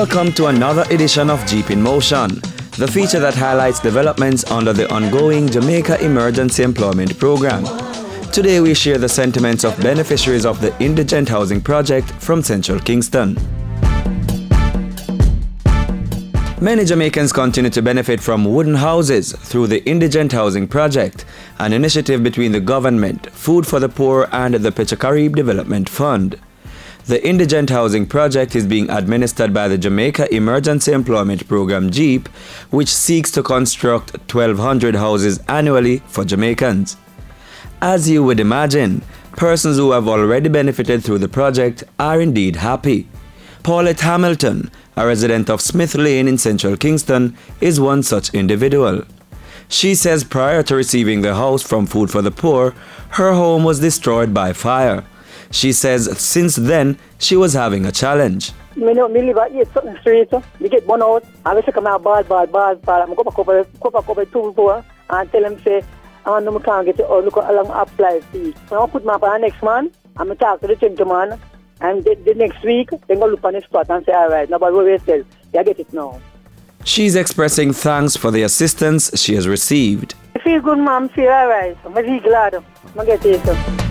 Welcome to another edition of Jeep in Motion, the feature that highlights developments under the ongoing Jamaica Emergency Employment Program. Today we share the sentiments of beneficiaries of the Indigent Housing Project from Central Kingston. Many Jamaicans continue to benefit from wooden houses through the Indigent Housing Project, an initiative between the government, Food for the Poor and the Petrocarib Development Fund. The Indigent Housing Project is being administered by the Jamaica Emergency Employment Program JEEP, which seeks to construct 1,200 houses annually for Jamaicans. As you would imagine, persons who have already benefited through the project are indeed happy. Paulette Hamilton, a resident of Smith Lane in Central Kingston, is one such individual. She says prior to receiving the house from Food for the Poor, her home was destroyed by fire. She says since then, she was having a challenge. I live at 8 something street, we get one out, and we come out bad, I'm going to cover 2 4 and tell them, say, I can't get it, or look along apply fee. So I put my on next man, I'm going to talk to the gentleman, and the next week, they're going to look on the spot and say, all right, nobody will tell, you get it now. She's expressing thanks for the assistance she has received. I feel good, ma'am, feel all right. I'm really glad. I'm going to get it.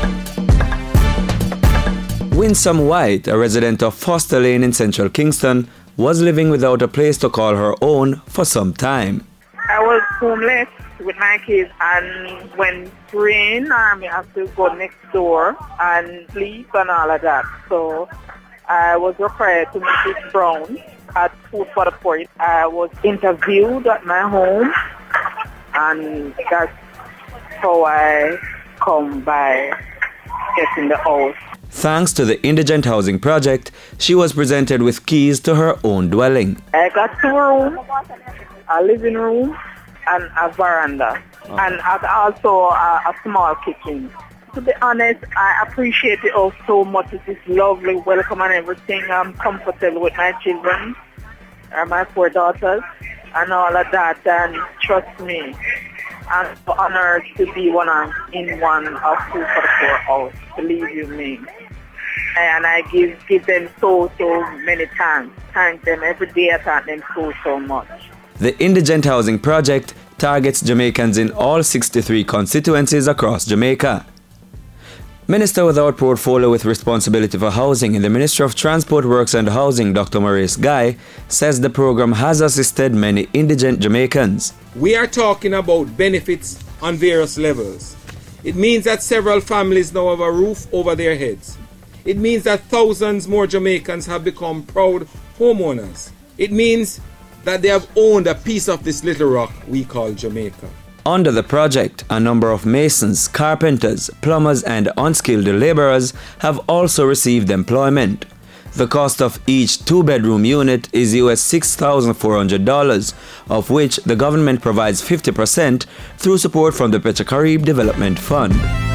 Winsome White, a resident of Foster Lane in Central Kingston, was living without a place to call her own for some time. I was homeless with my kids, and when it rained, I have to go next door and sleep and all of that. So I was required to make this brown at Food for the Poor. I was interviewed at my home, and that's how I come by getting the house. Thanks to the Indigent Housing Project, she was presented with keys to her own dwelling. I got 2 rooms, a living room, and a veranda, and also a small kitchen. To be honest, I appreciate it all so much. It is lovely, welcome and everything. I'm comfortable with my children, my 4 daughters, and all of that, and trust me, I'm so honored to be in one of Food for the Poor house, believe you me. And I give them so many thanks. Thank them every day. I thank them so much. The Indigent Housing Project targets Jamaicans in all 63 constituencies across Jamaica. Minister without portfolio with responsibility for housing in the Ministry of Transport Works and Housing, Dr. Maurice Guy, says the program has assisted many indigent Jamaicans. We are talking about benefits on various levels. It means that several families now have a roof over their heads. It means that thousands more Jamaicans have become proud homeowners. It means that they have owned a piece of this little rock we call Jamaica. Under the project, a number of masons, carpenters, plumbers and unskilled laborers have also received employment. The cost of each 2-bedroom unit is US $6,400, of which the government provides 50% through support from the Petrocarib Development Fund.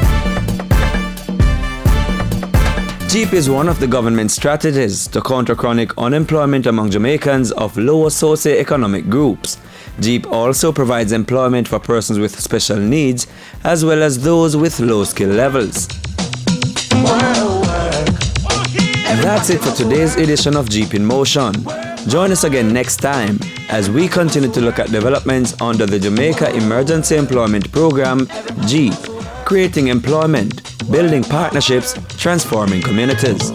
JEEP is one of the government's strategies to counter chronic unemployment among Jamaicans of lower socio-economic groups. JEEP also provides employment for persons with special needs as well as those with low skill levels. That's it for today's edition of JEEP in Motion. Join us again next time as we continue to look at developments under the Jamaica Emergency Employment Program, JEEP, creating employment, building partnerships, transforming communities.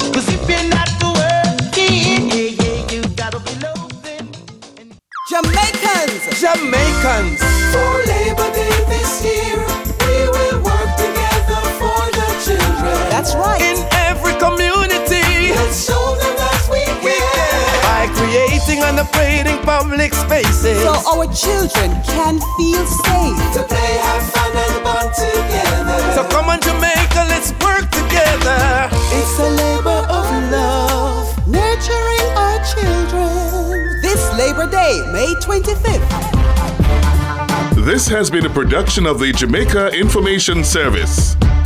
Jamaicans! For Labor Day this year, we will work together for the children. That's right. In every community, let's show them that we care. By creating and upgrading public spaces, so our children can feel safe. To play, have fun and bond together. So come on Jamaica, let's work together. It's a labor of love, nurturing our children. This Labor Day, May 25th. This has been a production of the Jamaica Information Service.